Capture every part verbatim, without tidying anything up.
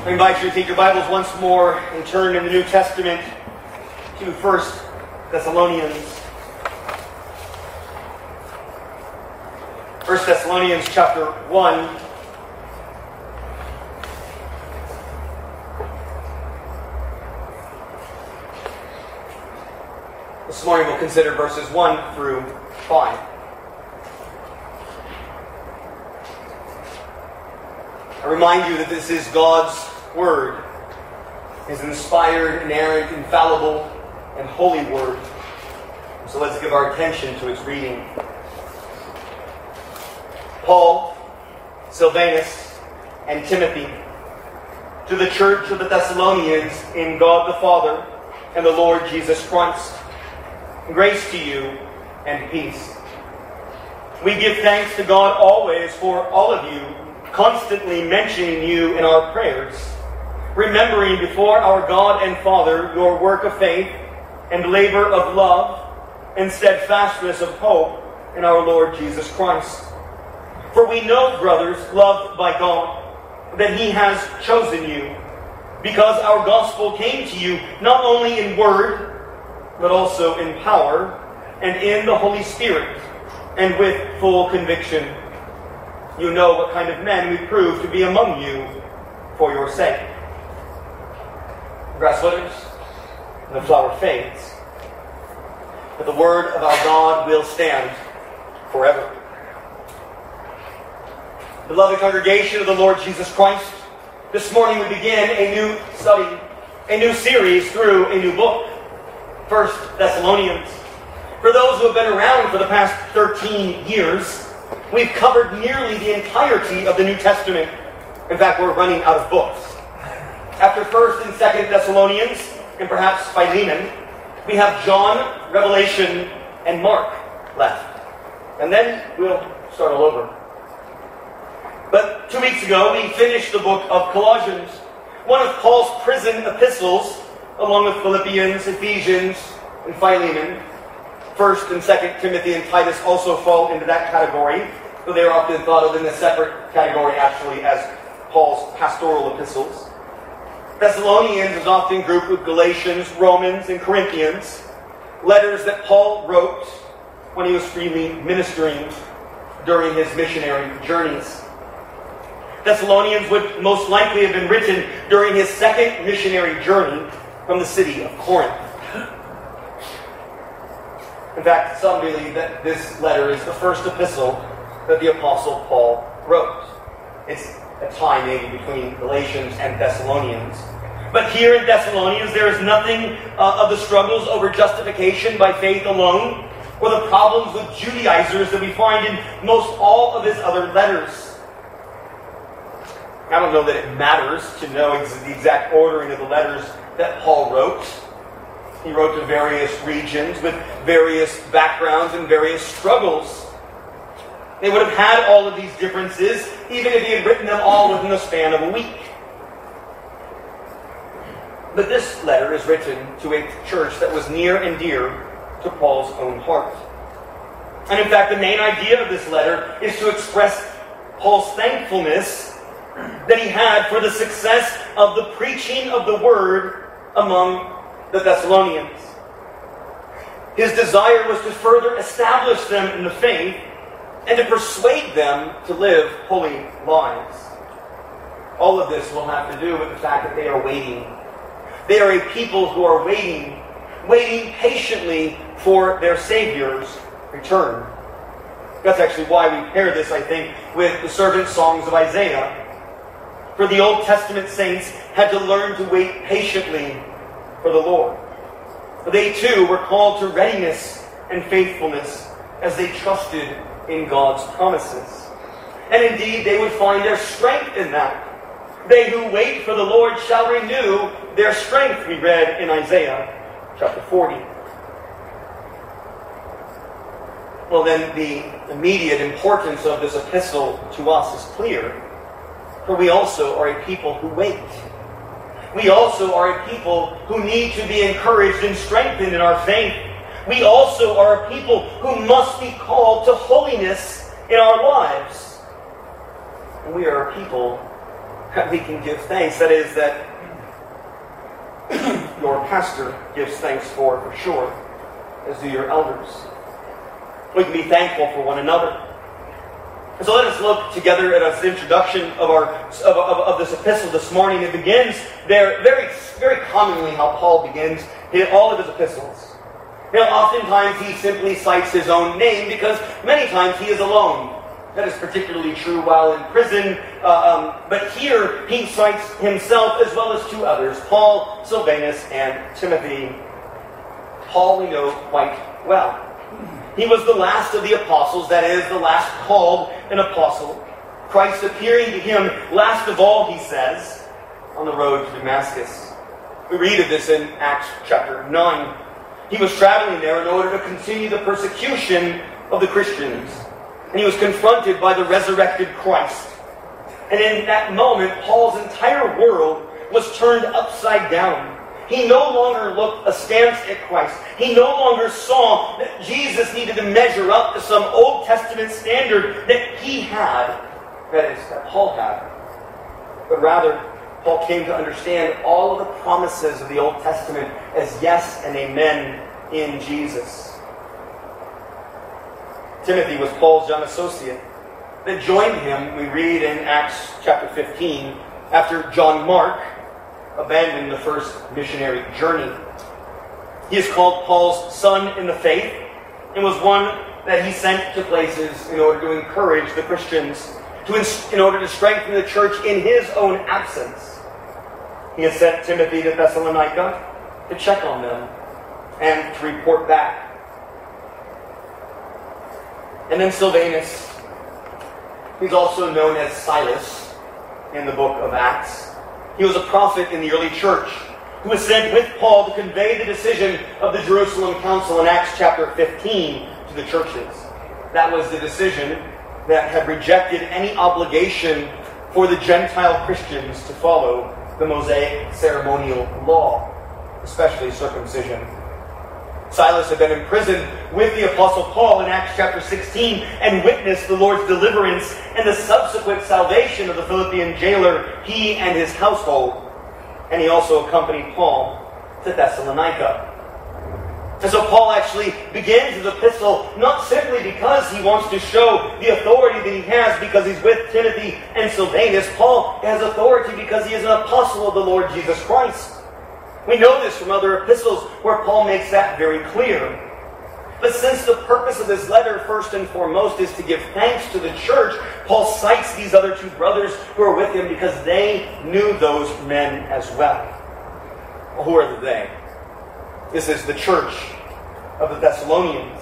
I invite you to take your Bibles once more and turn in the New Testament to First Thessalonians. First Thessalonians chapter one. This morning we'll consider verses one through five. I remind you that this is God's Word, His inspired, inerrant, infallible, and holy Word. So let's give our attention to its reading. Paul, Silvanus, and Timothy, to the church of the Thessalonians in God the Father and the Lord Jesus Christ, grace to you and peace. We give thanks to God always for all of you, constantly mentioning you in our prayers, remembering before our God and Father your work of faith and labor of love and steadfastness of hope in our Lord Jesus Christ. For we know, brothers, loved by God, that He has chosen you, because our gospel came to you not only in word, but also in power and in the Holy Spirit, and with full conviction. You know what kind of men we prove to be among you for your sake. The grass withers, and the flower fades, but the word of our God will stand forever. Beloved congregation of the Lord Jesus Christ, this morning we begin a new study, a new series through a new book, First Thessalonians. For those who have been around for the past thirteen years, we've covered nearly the entirety of the New Testament. In fact, we're running out of books. After First and Second Thessalonians, and perhaps Philemon, we have John, Revelation, and Mark left. And then we'll start all over. But two weeks ago, we finished the book of Colossians, one of Paul's prison epistles, along with Philippians, Ephesians, and Philemon. First and Second Timothy and Titus also fall into that category, though they are often thought of in a separate category, actually, as Paul's pastoral epistles. Thessalonians is often grouped with Galatians, Romans, and Corinthians, letters that Paul wrote when he was freely ministering during his missionary journeys. Thessalonians would most likely have been written during his second missionary journey from the city of Corinth. In fact, some believe that this letter is the first epistle that the Apostle Paul wrote. It's a tie maybe between Galatians and Thessalonians. But here in Thessalonians, there is nothing uh, of the struggles over justification by faith alone, or the problems with Judaizers that we find in most all of his other letters. I don't know that it matters to know ex- the exact ordering of the letters that Paul wrote. He wrote to various regions with various backgrounds and various struggles. They would have had all of these differences even if he had written them all within the span of a week. But this letter is written to a church that was near and dear to Paul's own heart. And in fact, the main idea of this letter is to express Paul's thankfulness that he had for the success of the preaching of the word among the Thessalonians. His desire was to further establish them in the faith and to persuade them to live holy lives. All of this will have to do with the fact that they are waiting. They are a people who are waiting, waiting patiently for their Savior's return. That's actually why we pair this, I think, with the servant songs of Isaiah. For the Old Testament saints had to learn to wait patiently for the Lord. They too were called to readiness and faithfulness as they trusted in God's promises. And indeed, they would find their strength in that. They who wait for the Lord shall renew their strength, we read in Isaiah chapter forty. Well, then the immediate importance of this epistle to us is clear. For we also are a people who wait. We also are a people who need to be encouraged and strengthened in our faith. We also are a people who must be called to holiness in our lives. And we are a people that we can give thanks. That is, that your pastor gives thanks for, for sure, as do your elders. We can be thankful for one another. And so let us look together at the introduction of our of, of, of this epistle this morning. It begins there very, very commonly how Paul begins in all of his epistles. You know, oftentimes he simply cites his own name because many times he is alone. That is particularly true while in prison. Uh, um, but here he cites himself as well as two others, Paul, Silvanus, and Timothy. Paul we know quite well. He was the last of the apostles, that is, the last called an apostle. Christ appearing to him last of all, he says, on the road to Damascus. We read of this in Acts chapter nine. He was traveling there in order to continue the persecution of the Christians. And he was confronted by the resurrected Christ. And in that moment, Paul's entire world was turned upside down. He no longer looked askance at Christ. He no longer saw that Jesus needed to measure up to some Old Testament standard that he had, that is, that Paul had. But rather, Paul came to understand all of the promises of the Old Testament as yes and amen in Jesus. Timothy was Paul's young associate that joined him, we read in Acts chapter fifteen, after John Mark abandoned the first missionary journey. He is called Paul's son in the faith and was one that he sent to places in order to encourage the Christians, to in, in order to strengthen the church in his own absence. He has sent Timothy to Thessalonica to check on them and to report back. And then Silvanus, he's also known as Silas in the book of Acts. He was a prophet in the early church who was sent with Paul to convey the decision of the Jerusalem Council in Acts chapter fifteen to the churches. That was the decision that had rejected any obligation for the Gentile Christians to follow the Mosaic ceremonial law, especially circumcision. Silas had been imprisoned with the Apostle Paul in Acts chapter sixteen and witnessed the Lord's deliverance and the subsequent salvation of the Philippian jailer, he and his household. And he also accompanied Paul to Thessalonica. And so Paul actually begins his epistle not simply because he wants to show the authority that he has because he's with Timothy and Silvanus. Paul has authority because he is an apostle of the Lord Jesus Christ. We know this from other epistles where Paul makes that very clear. But since the purpose of this letter, first and foremost, is to give thanks to the church, Paul cites these other two brothers who are with him because they knew those men as well. Well, who are the they? This is the church of the Thessalonians.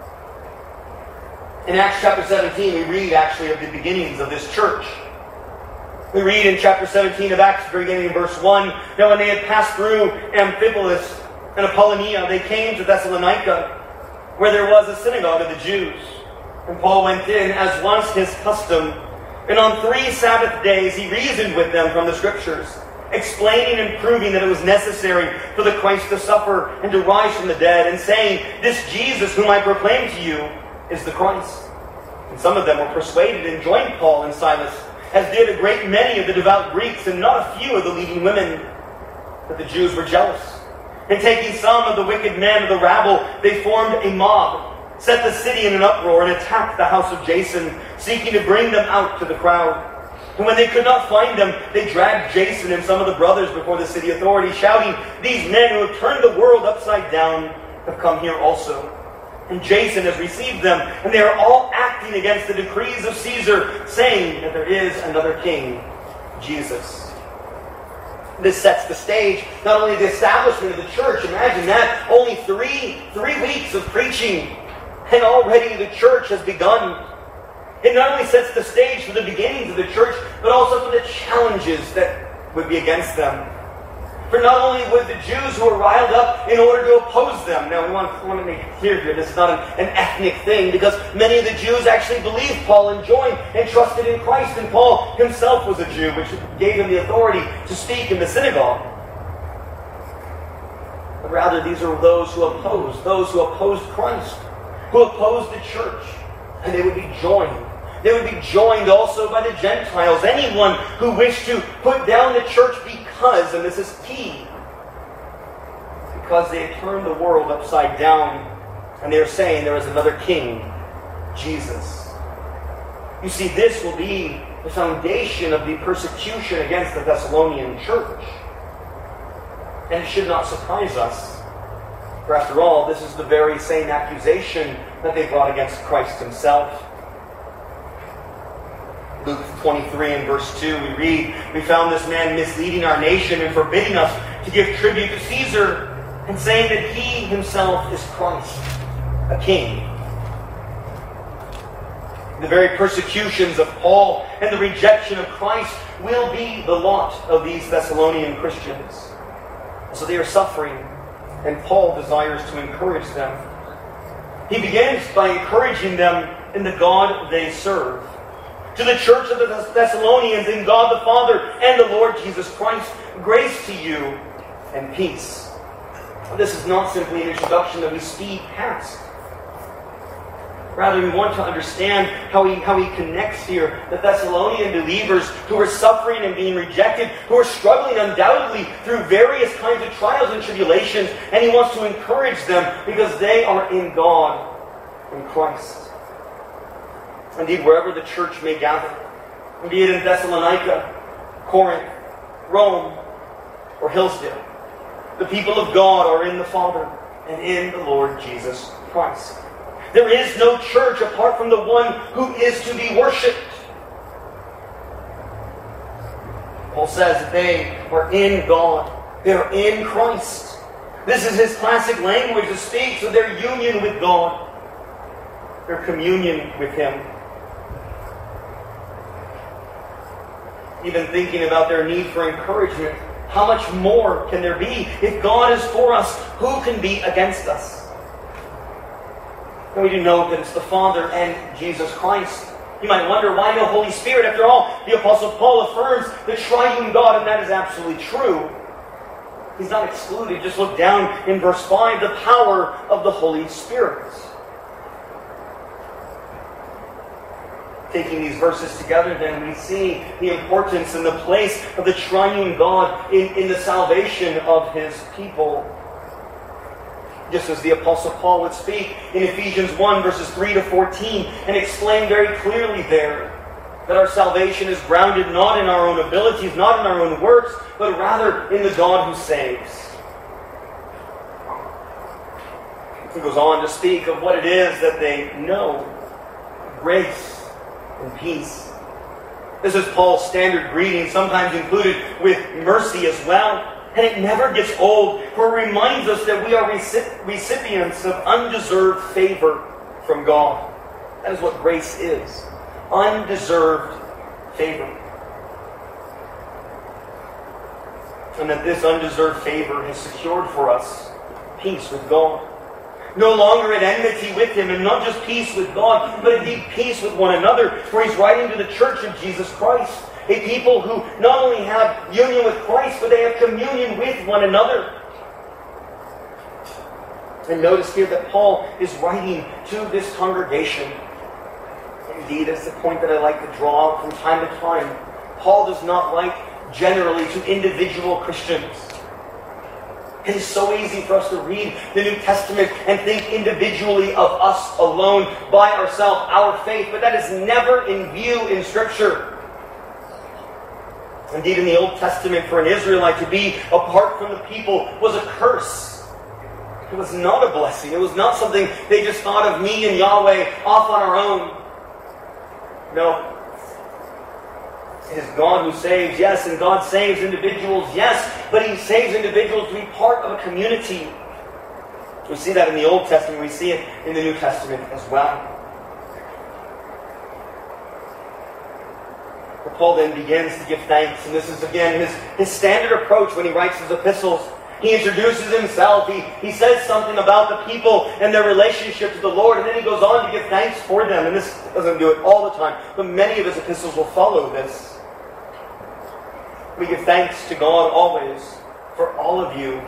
In Acts chapter seventeen, we read actually of the beginnings of this church. We read in chapter seventeen of Acts, beginning in verse one, now when they had passed through Amphipolis and Apollonia, they came to Thessalonica, where there was a synagogue of the Jews. And Paul went in, as was his custom, and on three Sabbath days he reasoned with them from the Scriptures, explaining and proving that it was necessary for the Christ to suffer and to rise from the dead, and saying, this Jesus whom I proclaim to you is the Christ. And some of them were persuaded and joined Paul and Silas, as did a great many of the devout Greeks and not a few of the leading women. But the Jews were jealous. And taking some of the wicked men of the rabble, they formed a mob, set the city in an uproar, and attacked the house of Jason, seeking to bring them out to the crowd. And when they could not find them, they dragged Jason and some of the brothers before the city authorities, shouting, these men who have turned the world upside down have come here also. And Jason has received them, and they are all acting against the decrees of Caesar, saying that there is another king, Jesus. This sets the stage, not only the establishment of the church, imagine that, only three, three weeks of preaching, and already the church has begun. It not only sets the stage for the beginnings of the church, but also for the challenges that would be against them. For not only would the Jews who were riled up in order to oppose them. Now, we want, we want to make it clear here, this is not an, an ethnic thing, because many of the Jews actually believed Paul and joined and trusted in Christ, and Paul himself was a Jew, which gave him the authority to speak in the synagogue. But rather, these are those who opposed, those who opposed Christ, who opposed the church, and they would be joined. They would be joined also by the Gentiles, anyone who wished to put down the church because, and this is key, because they had turned the world upside down and they are saying there is another king, Jesus. You see, this will be the foundation of the persecution against the Thessalonian church. And it should not surprise us. For after all, this is the very same accusation that they brought against Christ himself. Luke twenty-three and verse two, we read, "We found this man misleading our nation and forbidding us to give tribute to Caesar, and saying that he himself is Christ, a king." The very persecutions of Paul and the rejection of Christ will be the lot of these Thessalonian Christians. So they are suffering, and Paul desires to encourage them. He begins by encouraging them in the God they serve. To the church of the Thessalonians, in God the Father and the Lord Jesus Christ, grace to you and peace. This is not simply an introduction that we speed past. Rather, we want to understand how he, how he connects here the Thessalonian believers who are suffering and being rejected, who are struggling undoubtedly through various kinds of trials and tribulations, and he wants to encourage them because they are in God, in Christ. Indeed, wherever the church may gather, be it in Thessalonica, Corinth, Rome, or Hillsdale, the people of God are in the Father and in the Lord Jesus Christ. There is no church apart from the one who is to be worshipped. Paul says that they are in God. They are in Christ. This is his classic language to speak to their union with God, their communion with him. Even thinking about their need for encouragement, how much more can there be? If God is for us, who can be against us? And we do know that it's the Father and Jesus Christ. You might wonder, why no Holy Spirit? After all, the Apostle Paul affirms the triune God, and that is absolutely true. He's not excluded. Just look down in verse five, the power of the Holy Spirit. Taking these verses together, then, we see the importance and the place of the triune God in, in the salvation of his people. Just as the Apostle Paul would speak in Ephesians one, verses three to fourteen, and explain very clearly there that our salvation is grounded not in our own abilities, not in our own works, but rather in the God who saves. He goes on to speak of what it is that they know: grace and peace. This is Paul's standard greeting, sometimes included with mercy as well. And it never gets old, for it reminds us that we are recipients of undeserved favor from God. That is what grace is. Undeserved favor. And that this undeserved favor has secured for us peace with God. No longer at enmity with him, and not just peace with God, but indeed peace with one another. For he's writing to the church of Jesus Christ, a people who not only have union with Christ, but they have communion with one another. And notice here that Paul is writing to this congregation. Indeed, it's the point that I like to draw out from time to time. Paul does not write generally to individual Christians. It is so easy for us to read the New Testament and think individually of us alone, by ourselves, our faith, but that is never in view in Scripture. Indeed, in the Old Testament, for an Israelite to be apart from the people was a curse. It was not a blessing. It was not something they just thought of, me and Yahweh off on our own. No. It is God who saves, yes, and God saves individuals, yes, but he saves individuals to be part of a community. We see that in the Old Testament. We see it in the New Testament as well. But Paul then begins to give thanks, and this is again his, his standard approach when he writes his epistles. He introduces himself, he, he says something about the people and their relationship to the Lord, and then he goes on to give thanks for them. And this doesn't do it all the time, but many of his epistles will follow this. We give thanks to God always for all of you.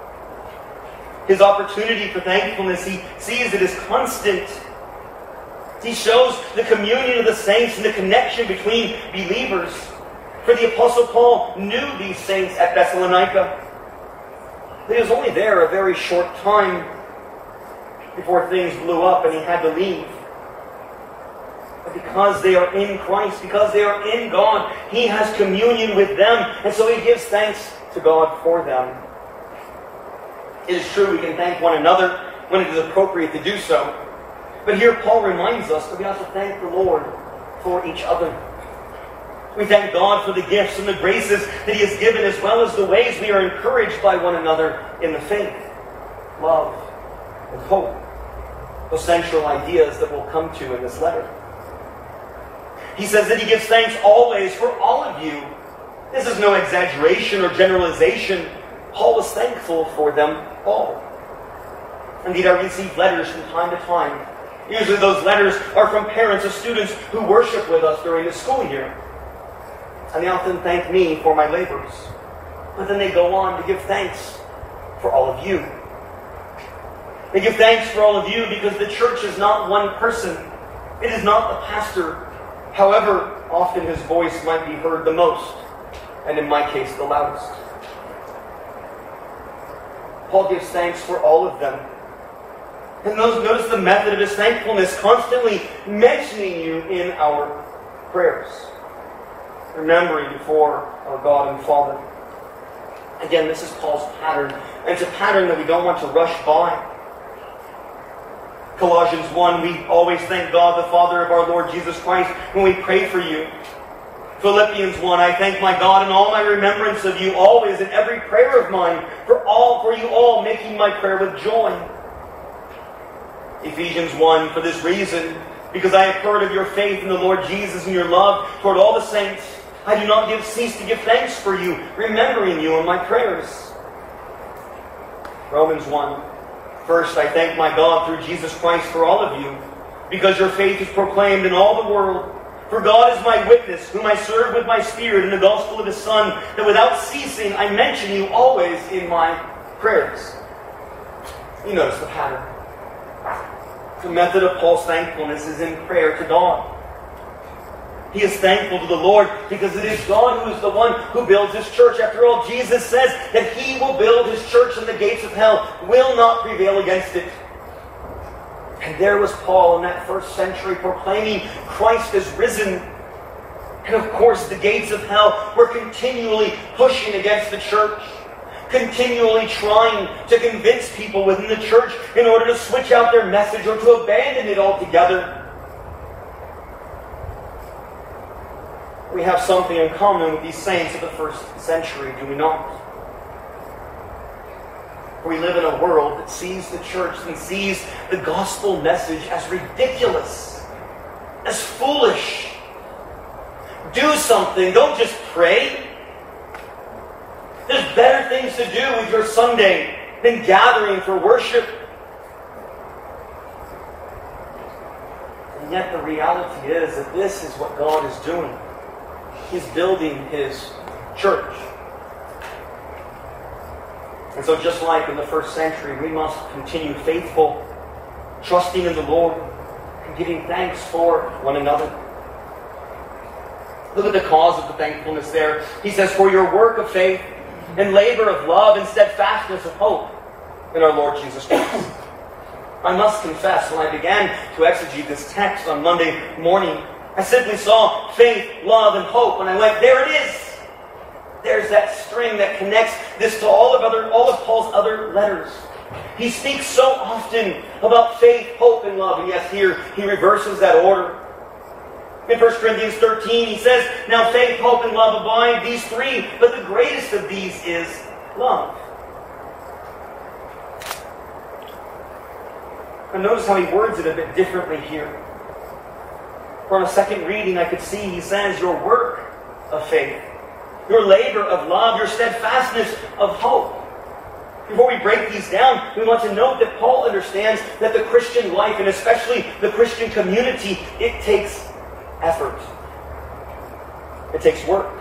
His opportunity for thankfulness, he sees it as constant. He shows the communion of the saints and the connection between believers. For the Apostle Paul knew these saints at Thessalonica. But he was only there a very short time before things blew up and he had to leave. But because they are in Christ, because they are in God, he has communion with them, and so he gives thanks to God for them. It is true we can thank one another when it is appropriate to do so. But here Paul reminds us that we have to thank the Lord for each other. We thank God for the gifts and the graces that he has given, as well as the ways we are encouraged by one another in the faith, love, and hope. Those central ideas that we'll come to in this letter. He says that he gives thanks always for all of you. This is no exaggeration or generalization. Paul was thankful for them all. Indeed, I receive letters from time to time. Usually those letters are from parents of students who worship with us during the school year. And they often thank me for my labors. But then they go on to give thanks for all of you. They give thanks for all of you because the church is not one person. It is not the pastor. However, often his voice might be heard the most, and in my case, the loudest. Paul gives thanks for all of them. And notice the method of his thankfulness, constantly mentioning you in our prayers. Remembering before our God and Father. Again, this is Paul's pattern, and it's a pattern that we don't want to rush by. Colossians one, we always thank God, the Father of our Lord Jesus Christ, when we pray for you. Philippians one, I thank my God in all my remembrance of you, always in every prayer of mine, for all, for you all, making my prayer with joy. Ephesians one, for this reason, because I have heard of your faith in the Lord Jesus and your love toward all the saints, I do not give, cease to give thanks for you, remembering you in my prayers. Romans one, first I thank my God through Jesus Christ for all of you, because your faith is proclaimed in all the world. For God is my witness, whom I serve with my spirit in the gospel of his Son, that without ceasing I mention you always in my prayers. You notice the pattern. The method of Paul's thankfulness is in prayer to God. He is thankful to the Lord because it is God who is the one who builds his church. After all, Jesus says that he will build his church and the gates of hell will not prevail against it. And there was Paul in that first century proclaiming Christ is risen. And of course, the gates of hell were continually pushing against the church. Continually trying to convince people within the church in order to switch out their message or to abandon it altogether. We have something in common with these saints of the first century, do we not? We live in a world that sees the church and sees the gospel message as ridiculous, as foolish. Do something, don't just pray. There's better things to do with your Sunday than gathering for worship. And yet the reality is that this is what God is doing. He's building his church. And so just like in the first century, we must continue faithful, trusting in the Lord, and giving thanks for one another. Look at the cause of the thankfulness there. He says, for your work of faith and labor of love and steadfastness of hope in our Lord Jesus Christ. I must confess, when I began to exegete this text on Monday morning, I simply saw faith, love, and hope, and I went, there it is. There's that string that connects this to all of other, all of Paul's other letters. He speaks so often about faith, hope, and love, and yes, here he reverses that order. In First Corinthians thirteen, he says, now faith, hope, and love abide, these three, but the greatest of these is love. And notice how he words it a bit differently here. For on a second reading, I could see he says, your work of faith, your labor of love, your steadfastness of hope. Before we break these down, we want to note that Paul understands that the Christian life, and especially the Christian community, it takes effort. It takes work.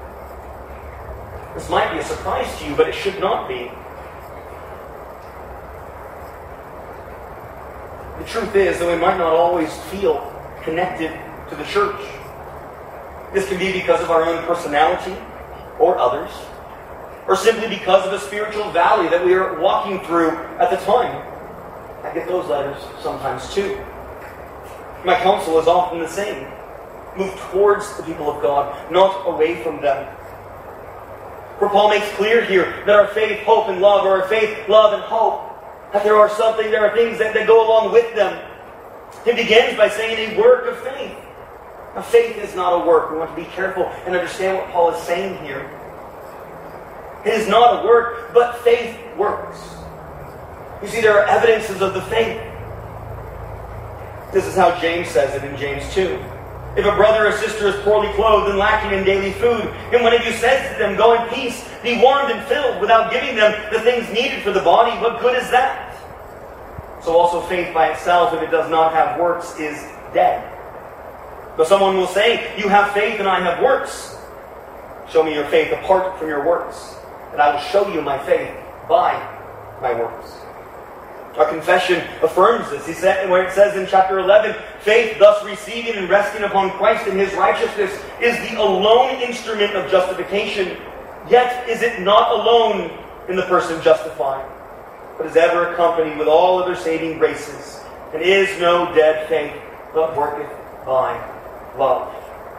This might be a surprise to you, but it should not be. The truth is that we might not always feel connected to the church. This can be because of our own personality or others, or simply because of a spiritual valley that we are walking through at the time. I get those letters sometimes too. My counsel is often the same. Move towards the people of God, not away from them. For Paul makes clear here that our faith, hope, and love, or our faith, love, and hope, that there are something, there are things that, that go along with them. He begins by saying a work of faith. Now, faith is not a work. We want to be careful and understand what Paul is saying here. It is not a work, but faith works. You see, there are evidences of the faith. This is how James says it in James two. If a brother or sister is poorly clothed and lacking in daily food, and one of you says to them, "Go in peace, be warmed and filled," without giving them the things needed for the body, what good is that? So also faith by itself, if it does not have works, is dead. But someone will say, "You have faith and I have works. Show me your faith apart from your works, and I will show you my faith by my works." Our confession affirms this. He said, where it says in chapter eleven, faith thus receiving and resting upon Christ and His righteousness is the alone instrument of justification. Yet is it not alone in the person justified, but is ever accompanied with all other saving graces, and is no dead faith, but worketh by love.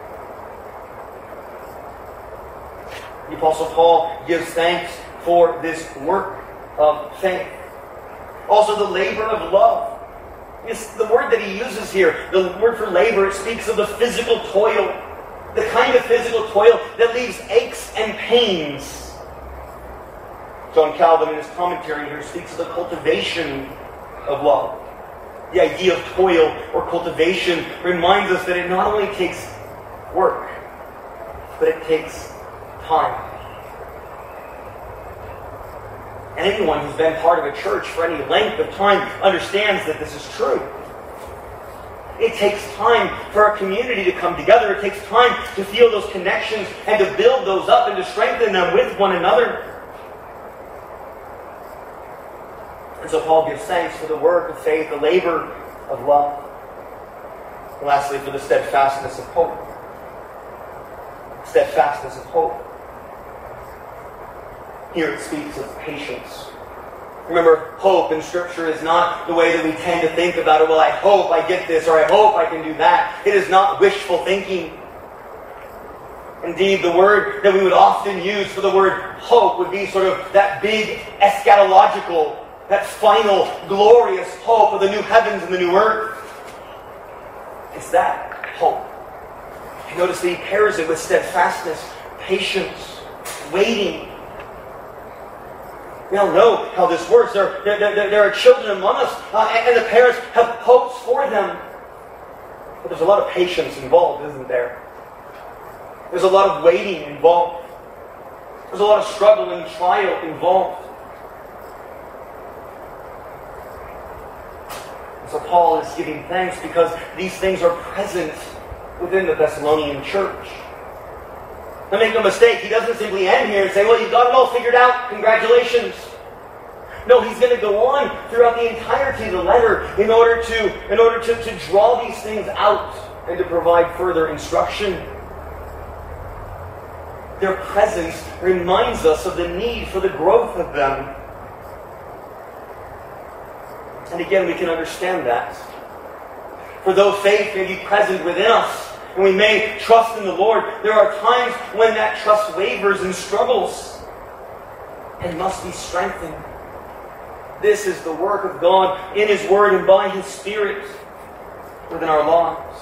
The Apostle Paul gives thanks for this work of faith. Also the labor of love. It's the word that he uses here, the word for labor, it speaks of the physical toil. The kind of physical toil that leaves aches and pains. John Calvin in his commentary here speaks of the cultivation of love. The idea of toil or cultivation reminds us that it not only takes work, but it takes time. And anyone who's been part of a church for any length of time understands that this is true. It takes time for our community to come together. It takes time to feel those connections and to build those up and to strengthen them with one another. And so Paul gives thanks for the work of faith, the labor of love. And lastly, for the steadfastness of hope. Steadfastness of hope. Here it speaks of patience. Remember, hope in Scripture is not the way that we tend to think about it. Well, I hope I get this, or I hope I can do that. It is not wishful thinking. Indeed, the word that we would often use for the word hope would be sort of that big eschatological, that final, glorious hope of the new heavens and the new earth. It's that hope. Notice that he pairs it with steadfastness, patience, waiting. We all know how this works. There, there, there, there are children among us, uh, and the parents have hopes for them. But there's a lot of patience involved, isn't there? There's a lot of waiting involved. There's a lot of struggle and trial involved. And so Paul is giving thanks because these things are present within the Thessalonian church. Now make no mistake, he doesn't simply end here and say, well, you've got it all figured out, congratulations. No, he's going to go on throughout the entirety of the letter in order to, in order to, to draw these things out and to provide further instruction. Their presence reminds us of the need for the growth of them. And again, we can understand that. For though faith may be present within us, and we may trust in the Lord, there are times when that trust wavers and struggles and must be strengthened. This is the work of God in His Word and by His Spirit within our lives.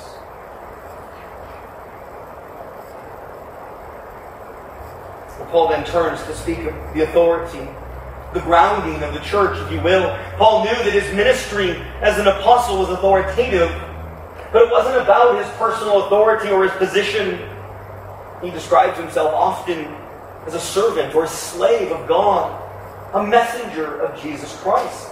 And Paul then turns to speak of the authority, the grounding of the church, if you will. Paul knew that his ministry as an apostle was authoritative, but it wasn't about his personal authority or his position. He describes himself often as a servant or a slave of God, a messenger of Jesus Christ.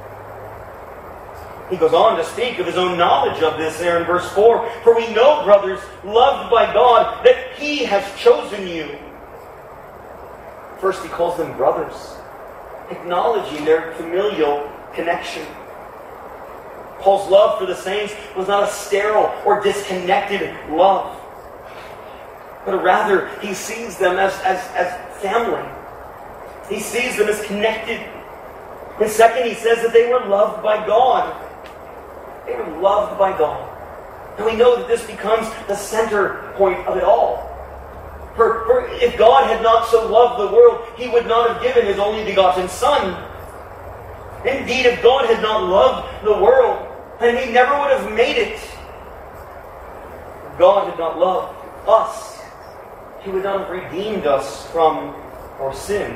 He goes on to speak of his own knowledge of this there in verse four. For we know, brothers, loved by God, that He has chosen you. First he calls them brothers, acknowledging their familial connection. Paul's love for the saints was not a sterile or disconnected love, but rather he sees them as, as, as family. He sees them as connected. And second, he says that they were loved by God. They were loved by God. And we know that this becomes the center point of it all. For, for if God had not so loved the world, He would not have given His only begotten Son. Indeed, if God had not loved the world, then He never would have made it. If God had not loved us, He would not have redeemed us from our sin.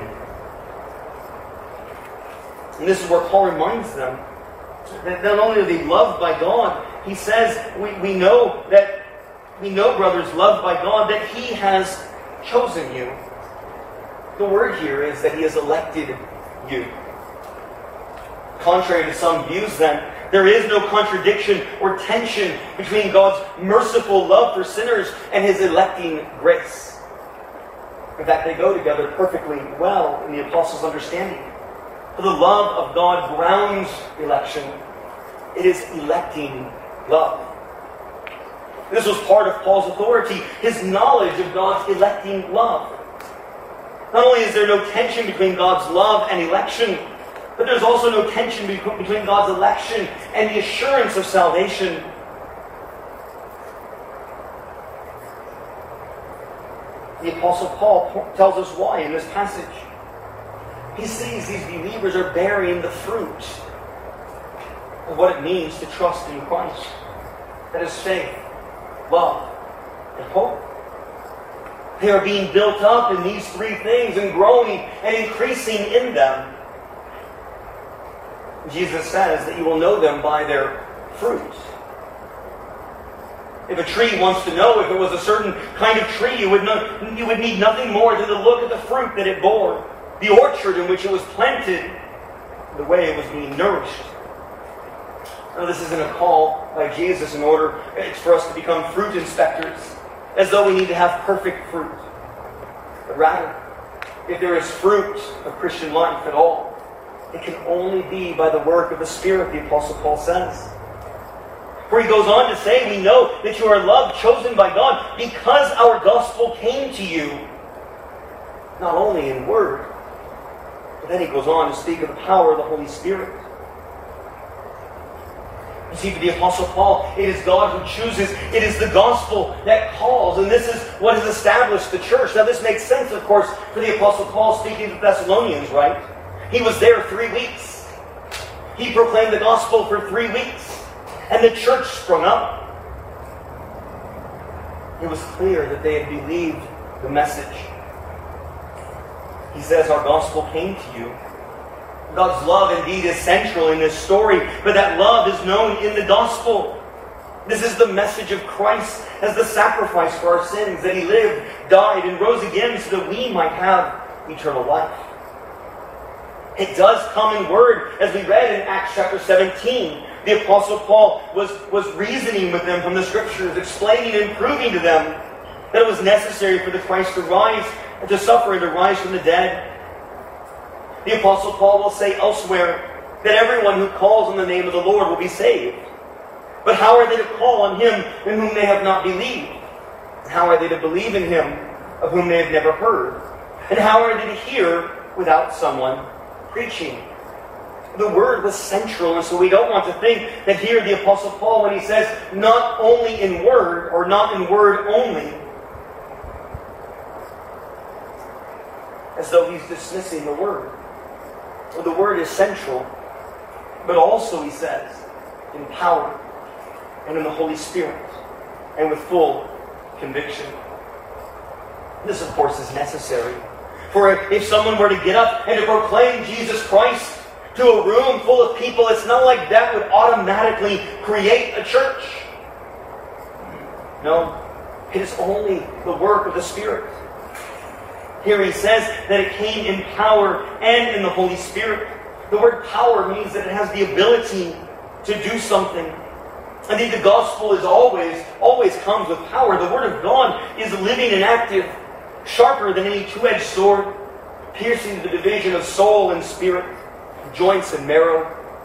And this is where Paul reminds them that not only are they loved by God, he says, we, we know that, we know, brothers, loved by God, that He has chosen you. The word here is that He has elected you. Contrary to some views, then, there is no contradiction or tension between God's merciful love for sinners and His electing grace. In fact, they go together perfectly well in the Apostles' understanding. For the love of God grounds election. It is electing love. This was part of Paul's authority, his knowledge of God's electing love. Not only is there no tension between God's love and election, but there's also no tension between God's election and the assurance of salvation. The Apostle Paul tells us why in this passage. He sees these believers are bearing the fruit of what it means to trust in Christ. That is faith, love, and hope. They are being built up in these three things and growing and increasing in them. Jesus says that you will know them by their fruit. If a tree wants to know if it was a certain kind of tree, you would, know, you would need nothing more than to look at the fruit that it bore, the orchard in which it was planted, the way it was being nourished. Now, this isn't a call by Jesus in order it's for us to become fruit inspectors, as though we need to have perfect fruit. But rather, if there is fruit of Christian life at all, it can only be by the work of the Spirit, the Apostle Paul says. For he goes on to say, we know that you are loved, chosen by God, because our gospel came to you, not only in word, but then he goes on to speak of the power of the Holy Spirit. You see, for the Apostle Paul, it is God who chooses. It is the gospel that calls. And this is what has established the church. Now, this makes sense, of course, for the Apostle Paul speaking to the Thessalonians, right? He was there three weeks. He proclaimed the gospel for three weeks. And the church sprung up. It was clear that they had believed the message. He says, our gospel came to you. God's love indeed is central in this story, but that love is known in the gospel. This is the message of Christ as the sacrifice for our sins, that He lived, died, and rose again so that we might have eternal life. It does come in word, as we read in Acts chapter seventeen. The Apostle Paul was, was reasoning with them from the Scriptures, explaining and proving to them that it was necessary for the Christ to rise, to suffer and to rise from the dead. The Apostle Paul will say elsewhere that everyone who calls on the name of the Lord will be saved. But how are they to call on Him in whom they have not believed? And how are they to believe in Him of whom they have never heard? And how are they to hear without someone preaching? The word was central, and so we don't want to think that here the Apostle Paul, when he says not only in word, or not in word only, as though he's dismissing the word. Well, the word is central, but also, he says, in power and in the Holy Spirit and with full conviction. This, of course, is necessary. For if someone were to get up and to proclaim Jesus Christ to a room full of people, it's not like that would automatically create a church. No, it is only the work of the Spirit. Here he says that it came in power and in the Holy Spirit. The word power means that it has the ability to do something. Indeed, the gospel is always, always comes with power. The word of God is living and active, sharper than any two-edged sword, piercing the division of soul and spirit, joints and marrow.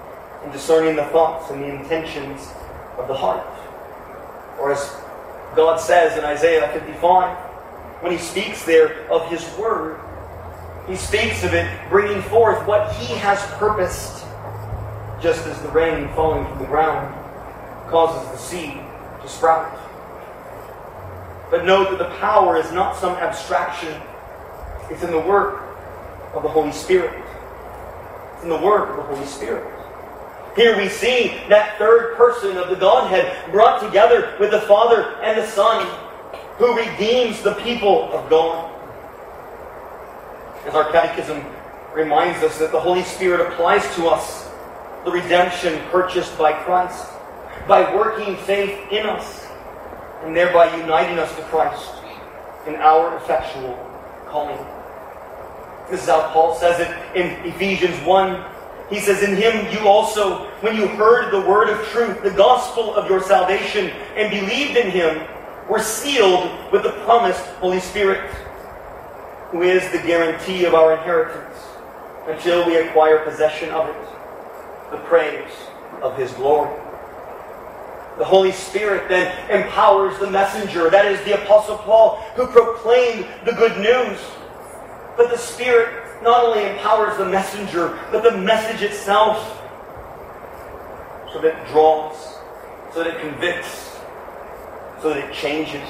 and discerning the thoughts and the intentions of the heart. Or as God says in Isaiah fifty-five, when He speaks there of His Word, He speaks of it bringing forth what He has purposed, just as the rain falling from the ground causes the seed to sprout. But note that the power is not some abstraction. It's in the work of the Holy Spirit. It's in the work of the Holy Spirit. Here we see that third person of the Godhead brought together with the Father and the Son, who redeems the people of God. As our catechism reminds us that the Holy Spirit applies to us the redemption purchased by Christ, by working faith in us, and thereby uniting us to Christ in our effectual calling. This is how Paul says it in Ephesians one. He says, in Him you also, when you heard the word of truth, the gospel of your salvation, and believed in Him, were sealed with the promised Holy Spirit, who is the guarantee of our inheritance until we acquire possession of it, the praise of His glory. The Holy Spirit then empowers the messenger, that is the Apostle Paul, who proclaimed the good news. But the Spirit not only empowers the messenger, but the message itself, so that it draws, so that it convicts, so that it changes.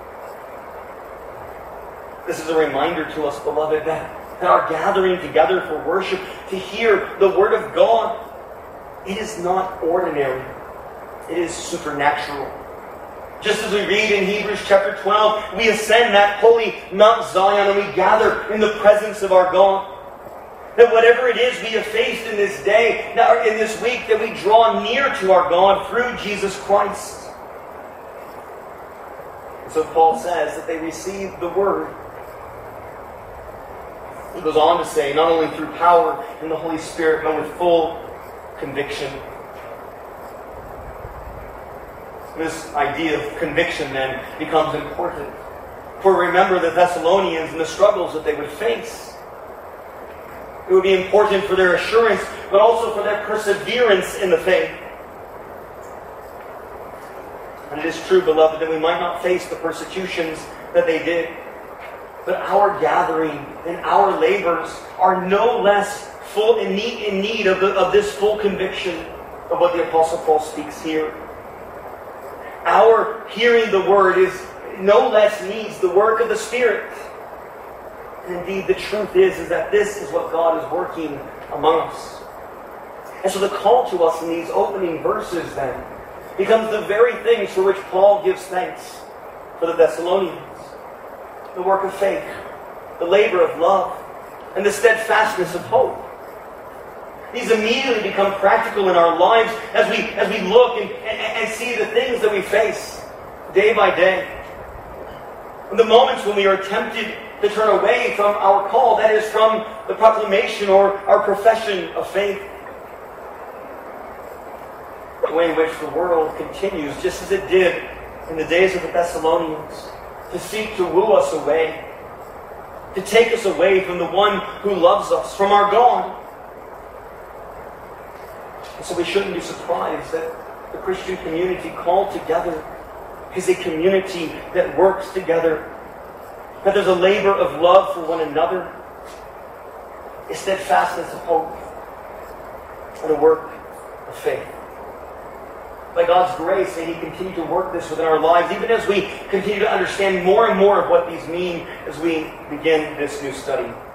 This is a reminder to us, beloved, that, that our gathering together for worship, to hear the Word of God, it is not ordinary. It is supernatural. Just as we read in Hebrews chapter twelve, we ascend that holy Mount Zion and we gather in the presence of our God. That whatever it is we have faced in this day, or in this week, that we draw near to our God through Jesus Christ. And so Paul says that they received the Word. He goes on to say, not only through power in the Holy Spirit, but with full conviction. This idea of conviction then becomes important. For remember the Thessalonians and the struggles that they would face. It would be important for their assurance, but also for their perseverance in the faith. And it is true, beloved, that we might not face the persecutions that they did. But our gathering and our labors are no less full in need, in need of, the, of this full conviction of what the Apostle Paul speaks here. Our hearing the Word is no less needs the work of the Spirit. And indeed, the truth is, is that this is what God is working among us. And so the call to us in these opening verses then becomes the very things for which Paul gives thanks for the Thessalonians. The work of faith, the labor of love, and the steadfastness of hope. These immediately become practical in our lives as we as we look and, and, and see the things that we face day by day. In the moments when we are tempted to turn away from our call, that is from the proclamation or our profession of faith. The way in which the world continues, just as it did in the days of the Thessalonians, to seek to woo us away, to take us away from the one who loves us, from our God. And so we shouldn't be surprised that the Christian community called together is a community that works together, that there's a labor of love for one another, a steadfastness of hope, and a work of faith. By God's grace, may He continue to work this within our lives, even as we continue to understand more and more of what these mean as we begin this new study.